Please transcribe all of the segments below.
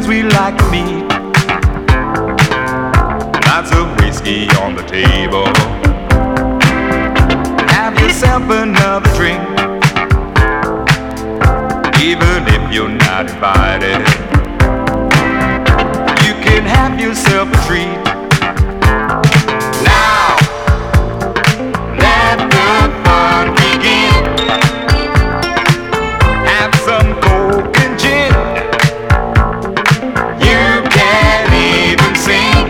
friends we like to meet. Lots of whiskey on the table. Have yourself another drink, even if you're not invited. You can have yourself a treat. Now, let the fun begin. Have some coke and gin. You can even sing.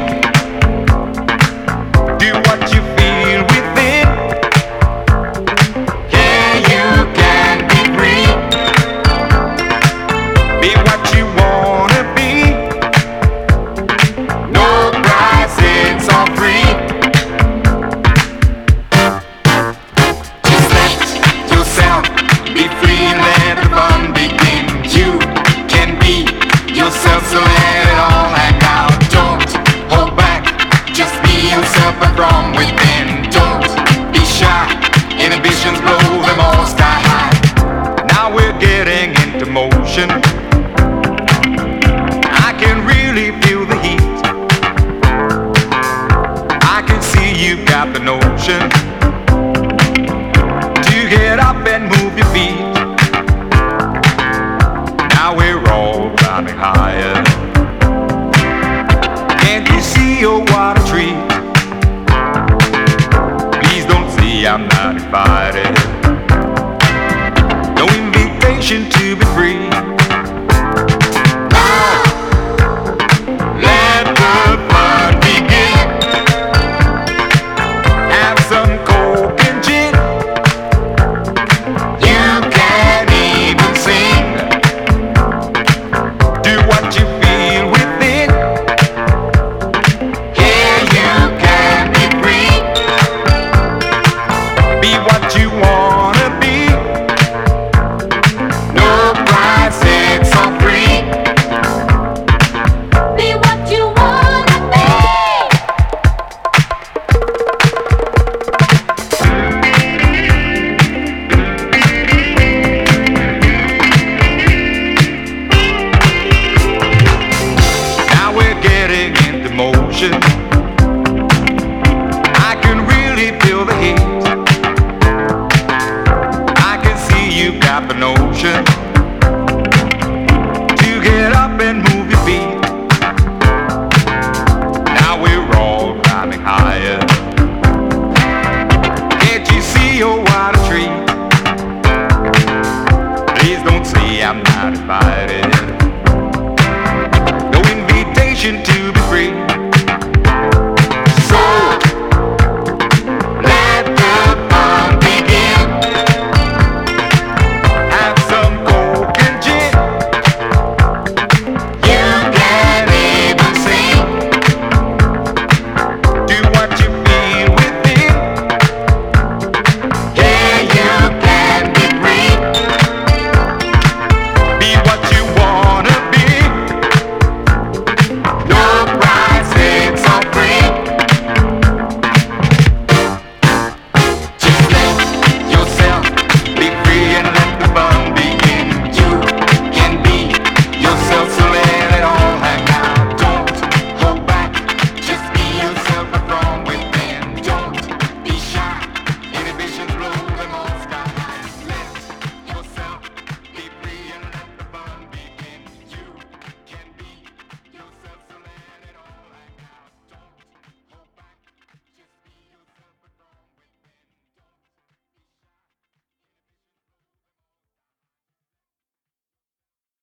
Do what you feel within. Yeah, you can be free. Be what you wanna be. No price, it's all free. Just let yourself be free and let the fun begin. You can be yourself, so let it all hang out. Don't hold back, just be yourself but from within. Don't be shy, inhibitions blow them all sky high. Now we're getting into motion. I can really feel the heat. I can see you've got the notion to get up and move your feet. Now we're all climbing higher. Can't you see, oh what a treat? Please don't see I'm not invited. No invitation to be free. Let the fun begin. Have some coke and gin. You can even sing. Do what you feel within. Yeah, you can be free. Be what you wanna be. No price, it's all free. Be what you wanna be. Now we're getting into motion. I can really feel the heat. I can see you've got the notion to get up and move your feet. Now we're all climbing higher. Can't you see, oh what a treat? Please don't see I'm not invited. No invitation to be